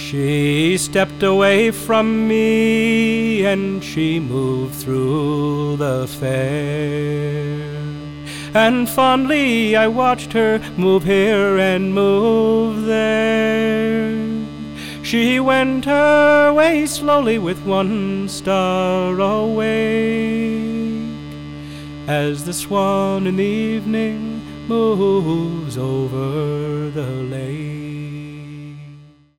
She stepped away from me and she moved through the fair, and fondly I watched her move here and move there. She went her way slowly with one star awake, as the swan in the evening moves over the lake.